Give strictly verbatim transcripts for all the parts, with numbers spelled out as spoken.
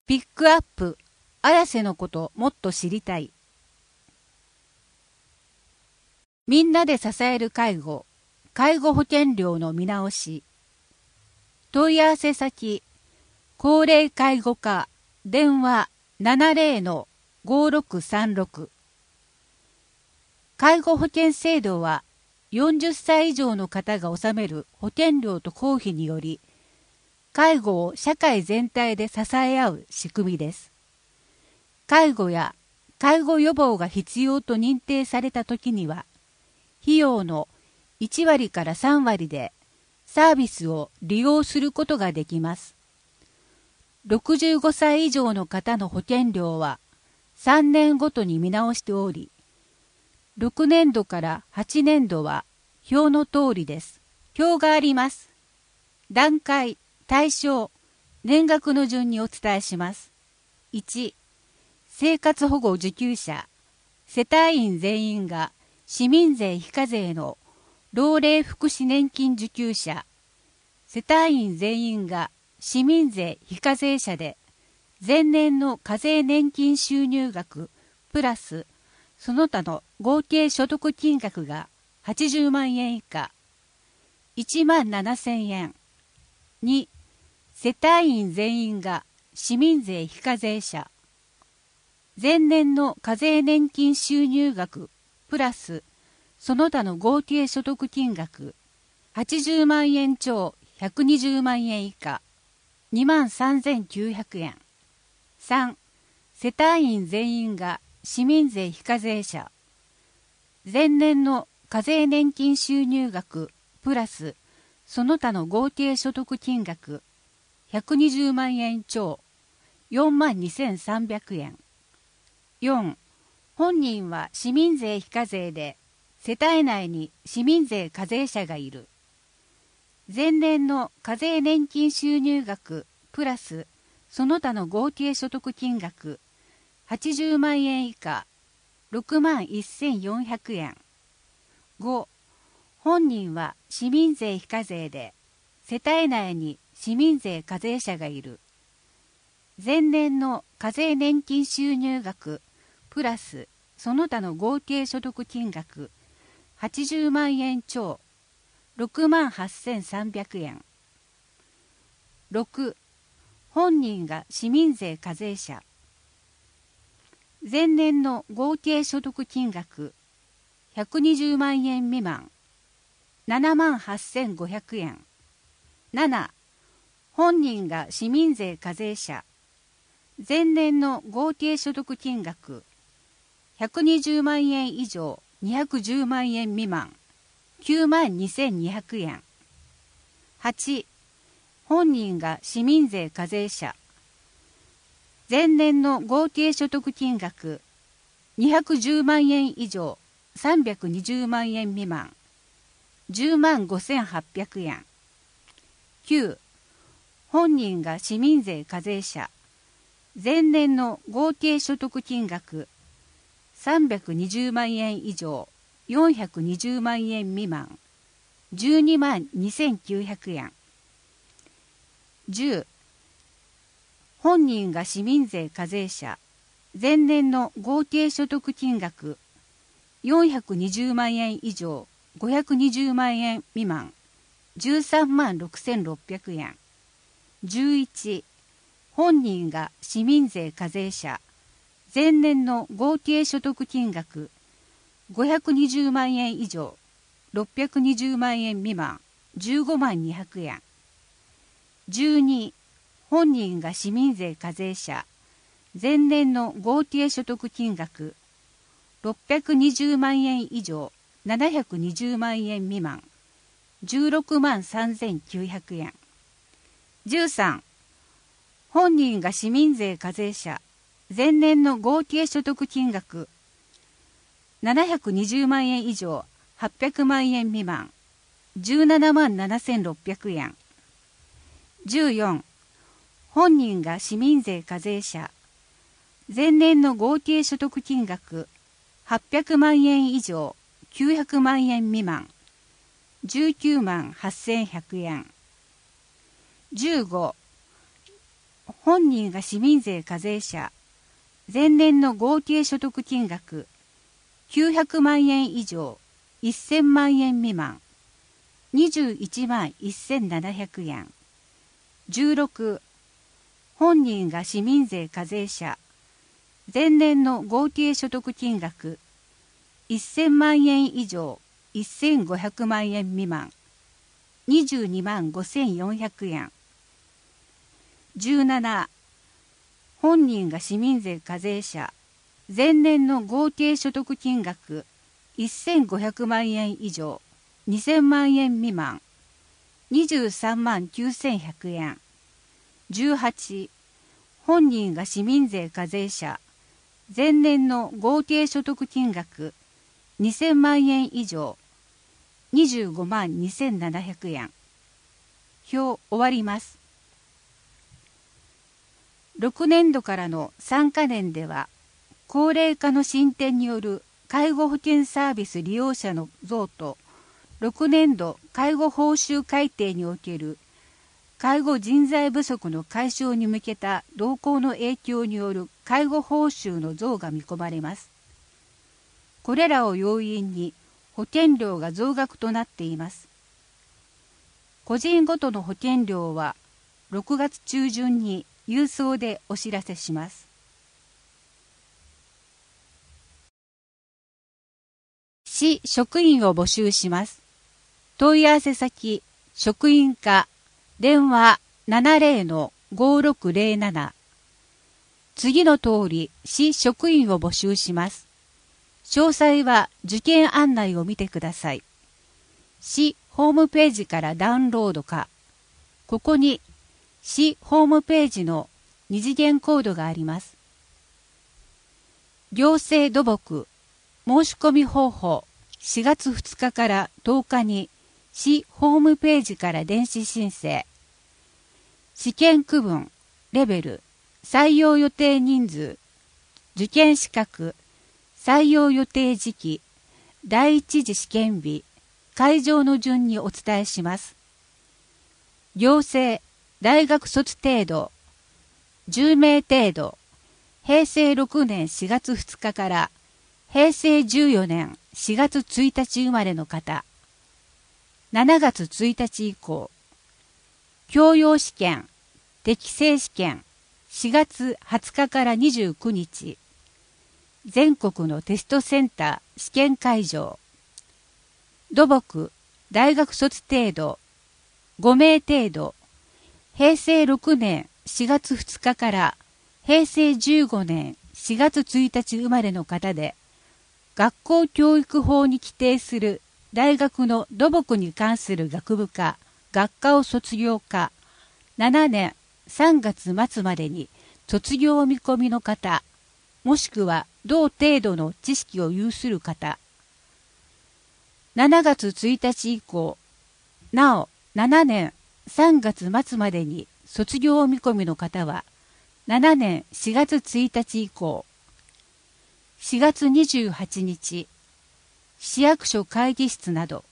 ピックアップ、綾瀬のこともっと知りたい。みんなで支える介護、介護保険料の見直し。問い合わせ先、高齢介護課、電話 ななじゅうのごろくさんろく。介護保険制度はよんじゅっさい以上の方が納める保険料と公費により、介護を社会全体で支え合う仕組みです。介護や介護予防が必要と認定されたときには、費用のいちわりからさんわりでサービスを利用することができます。ろくじゅうごさい以上の方の保険料はさんねんごとに見直しており、ろくねんどからはちねんどは表の通りです。表があります。段階、対象、年額の順にお伝えします。いち、生活保護受給者、世帯員全員が市民税非課税の老齢福祉年金受給者、世帯員全員が市民税非課税者で、前年の課税年金収入額プラスその他の合計所得金額がはちじゅうまんえん以下、いちまんななせんえん。に、世帯員全員が市民税非課税者、前年の課税年金収入額プラスその他の合計所得金額はちじゅうまんえん超ひゃくにじゅうまんえん以下、にまんさんぜんきゅうひゃくえん。さん、世帯員全員が市民税非課税者、前年の課税年金収入額プラスその他の合計所得金額ひゃくにじゅうまんえん超よんまんにせんさんびゃくえん。よん、本人は市民税非課税で世帯内に市民税課税者がいる。前年の課税年金収入額プラスその他の合計所得金額はちじゅうまんえん以下、ろくまんせんよんひゃくえん。ご、本人は市民税非課税で世帯内に市民税課税者がいる。前年の課税年金収入額プラスその他の合計所得金額はちじゅうまんえん超ろくまんはっせんさんびゃくえん。ろく、本人が市民税課税者、前年の合計所得金額ひゃくにじゅうまんえん未満、ななまんはっせんごひゃくえん。なな、本人が市民税課税者、前年の合計所得金額ひゃくにじゅうまんえん以上にひゃくじゅうまんえん未満、きゅうまんにせんにひゃくえん。はち、本人が市民税課税者、前年の合計所得金額にひゃくじゅうまんえん以上さんびゃくにじゅうまんえん未満、じゅうまんごせんはっぴゃくえん。きゅう、本人が市民税課税者、前年の合計所得金額さんびゃくにじゅうまんえん以上よんひゃくにじゅうまんえん未満、じゅうにまんにせんきゅうひゃくえん。じゅう、本人が市民税課税者、前年の合計所得金額よんひゃくにじゅうまんえん以上ごひゃくにじゅうまんえん未満、じゅうさんまんろくせんろっぴゃくえん。じゅういち、本人が市民税課税者、前年の合計所得金額ごひゃくにじゅうまんえん以上ろっぴゃくにじゅうまんえん未満、じゅうごまんにひゃくえん。じゅうに、本人が市民税課税者、前年の合計所得金額ろっぴゃくにじゅうまんえん以上ななひゃくにじゅうまんえん未満、じゅうろくまんさんぜんきゅうひゃくえん。じゅうさん、本人が市民税課税者、前年の合計所得金額ななひゃくにじゅうまんえん以上はっぴゃくまんえん未満、じゅうななまんななせんろっぴゃくえん。じゅうよん、本人が市民税課税者、前年の合計所得金額はっぴゃくまんえん以上きゅうひゃくまんえん未満、じゅうきゅうまんはっせんひゃくえん。じゅうご、 本人が市民税課税者、前年の合計所得金額きゅうひゃくまんえん以上せんまんえん未満にじゅういちまんせんななひゃくえん。じゅうろく、本人が市民税課税者、前年の合計所得金額せんまんえん以上せんごひゃくまんえん未満にじゅうにまんごせんよんひゃくえん。じゅうなな、本人が市民税課税者、前年の合計所得金額せんごひゃくまんえん以上にせんまんえん未満にじゅうさんまんきゅうせんひゃくえん。じゅうはち、本人が市民税課税者、前年の合計所得金額にせんまんえん以上にじゅうごまんにせんななひゃくえん。表終わります。ろくねんどからのさんかねんでは、高齢化の進展による介護保険サービス利用者の増と、ろくねんど介護報酬改定における介護人材不足の解消に向けた動向の影響による介護報酬の増が見込まれます。これらを要因に保険料が増額となっています。個人ごとの保険料はろくがつちゅうじゅんに郵送でお知らせします。市職員を募集します。問い合わせ先、職員課、電話 ななぜろのごろくぜろなな。次の通り、市職員を募集します。詳細は受験案内を見てください。市ホームページからダウンロードか、ここに市ホームページの二次元コードがあります。行政土木申し込み方法しがつふつかからとおかに市ホームページから電子申請。試験区分、レベル、採用予定人数、受験資格、採用予定時期、第一次試験日、会場の順にお伝えします。行政、大学卒程度、じゅうめい程度、へいせいろくねんしがつふつかからへいせいじゅうよねんしがつついたち生まれの方、しちがつついたち以降、教養試験、適正試験、しがつはつかからにじゅうくにち、全国のテストセンター試験会場、土木、大学卒程度、ごめい程度、へいせいろくねんしがつふつかからへいせいじゅうごねんしがつついたち生まれの方で、学校教育法に規定する大学の土木に関する学部か学科を卒業か、ななねんさんがつまつまでに卒業見込みの方、もしくは同程度の知識を有する方、しちがつついたち以降、なおななねんさんがつまつまでに卒業見込みの方は、ななねんしがつついたち以降、しがつにじゅうはちにち、市役所会議室など、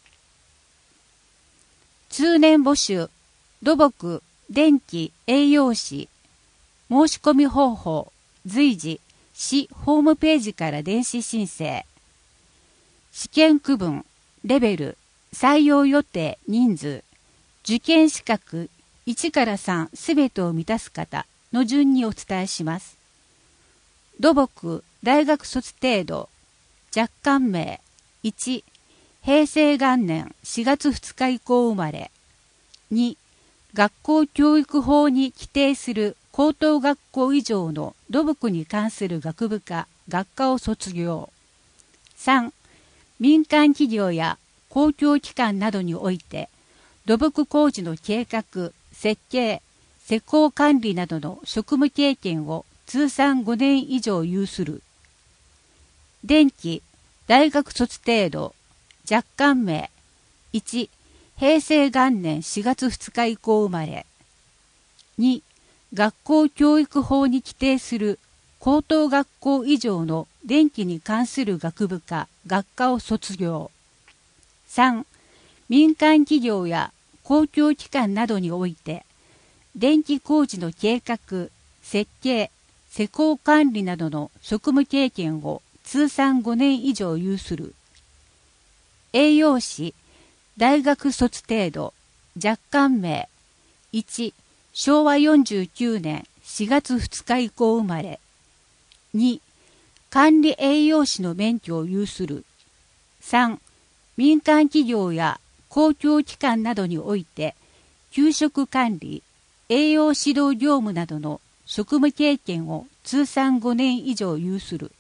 通年募集、土木、電気、栄養士、申し込み方法、随時、市ホームページから電子申請。試験区分、レベル、採用予定、人数、受験資格いちからさんすべてを満たす方の順にお伝えします。土木、大学卒程度、若干名、いち、へいせいがんねんしがつふつか以降生まれ、に、学校教育法に規定する高等学校以上の土木に関する学部か学科を卒業。さん、民間企業や公共機関などにおいて土木工事の計画、設計、施工管理などの職務経験を通算ごねん以上有する。電気、大学卒程度、若干名、いち、へいせいがんねんしがつふつか以降生まれ、に、学校教育法に規定する高等学校以上の電気に関する学部か学科を卒業。さん、民間企業や公共機関などにおいて電気工事の計画、設計、施工管理などの職務経験を通算ごねん以上有する。栄養士、大学卒程度、若干名。いち、しょうわよんじゅうきゅうねんしがつふつか以降生まれ。に、管理栄養士の免許を有する。さん、民間企業や公共機関などにおいて、給食管理、栄養指導業務などの職務経験を通算ごねん以上有する。